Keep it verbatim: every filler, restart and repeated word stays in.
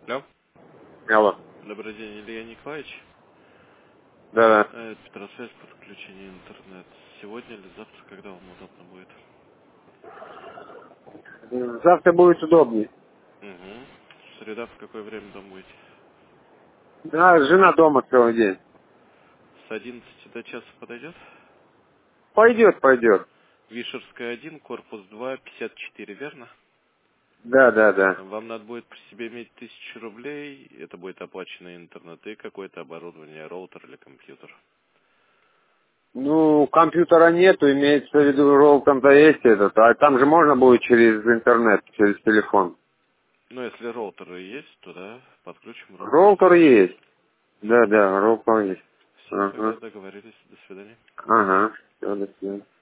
Алло. Алло. Добрый день, Илья Николаевич. Да, Э, Это Петросвязь, подключение интернет. Сегодня или завтра, когда вам удобно будет? да. Завтра будет удобнее. Угу. Среда в какое время дома будете? Да, жена дома целый день. С одиннадцати до часа подойдет? Пойдет, пойдет. Вишерская один, корпус два, пятьдесят четыре, верно? Да, да, да. Вам надо будет при себе иметь тысячу рублей, это будет оплаченный интернет и какое-то оборудование, роутер или компьютер. Ну, компьютера нету, имеется в виду, роутер-то есть этот, а там же можно будет через интернет, через телефон. Ну, если роутеры есть, то да, подключим роутер. Роутер есть. Да, да, роутер есть. Все, тогда Ага. договорились. До свидания. Ага. Все, до свидания.